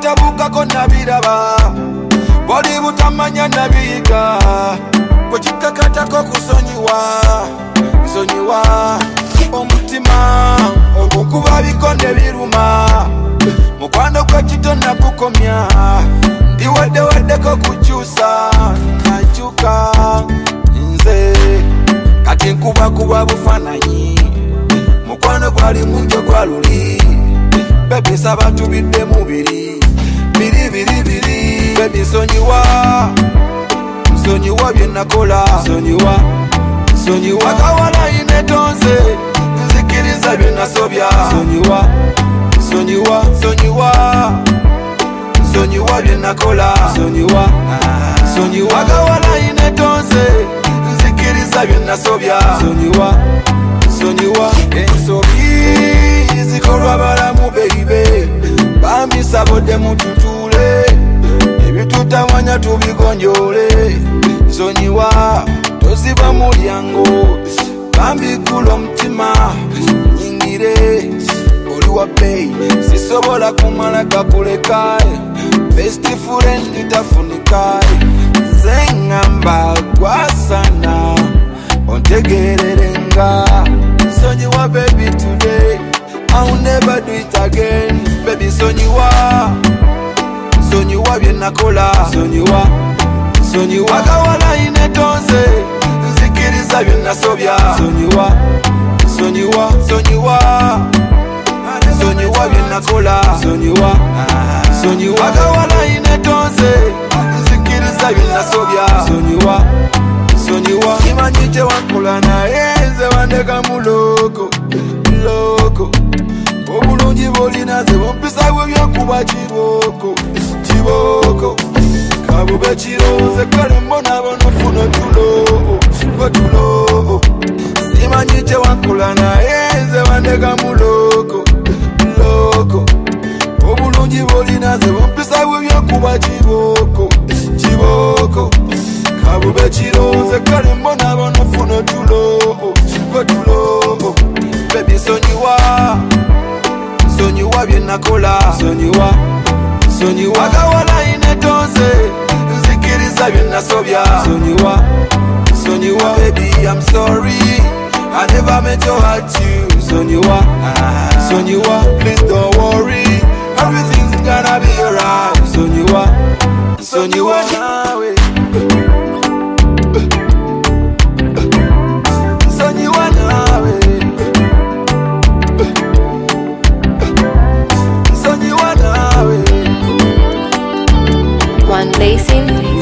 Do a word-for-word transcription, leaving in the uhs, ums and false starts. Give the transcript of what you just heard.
tabukako nabiraba boli butamanya nabiga kwekikakatako kusonyiwa nsonyiwa omutima okukuba bikonde biruma mukwano gwekito nakukomya ndiwaddewaddeko kukyusa nakyuka nze kati nkubakuba bufaananyi mukwano gwali munjo gwa luli bebi saba tubidde mubiri biri biri biri bebi nsonyiwa nsonyiwa byenakola nsonyiwa nsonyiwa akawala inetonze nzikiriza byenasobya nsonyiwa nsonyiwa nsonyiwa nsonyiwa byenakola nsonyiwa nsonyiwa akawala inetonze nzikiriza byenasobya nsonyiwa nsonyiwa ensobi zikolwa balamu beibe bambi sabodde mututule ebitutamanya tubigonjole nsonyiwa toziba mulyango bambi kula omutima nyingire oliwa bei sisobola kumala gakulekaye best friend tafunikaye zengamba gwasana ontegererenga nsonyiwa baby today I'll never do it again baby nsonyiwa nsonyiwa byenakola nsonyiwa nsonyiwa akawala inetonze nzikiriza byenasobya nsonyiwa nsonyiwa nsonyiwa nsonyiwa byenakola nsonyiwa nsonyiwa akawala inetonze nzikiriza byenasobya nsonyiwa nsonyiwa simanyi kyewakola naye nze wandeka muloko loko obulungi bolina ze bumpisa bwebyokuba kiboko kiboko kabube kiroze kale mbonabona ofuna otulo otulo simanyi kyewakola naye nze wandeka muloko loko obulungi bolina ze bumpisa bwebyokuba kiboko kiboko kabube kiroze kale mbonabona ofuna otulo otulo bebi nsonyiwa nsonyiwa byenakola nsonyiwa nsonyiwa akawala inetonze nzikiriza byenasobya nsonyiwa nsonyiwa baby I'm sorry I never meant to hurt you nsonyiwa nsonyiwa please don't worry everything's gonna be alright nsonyiwa nsonyiwa nawe nsonyiwa nawe One Basin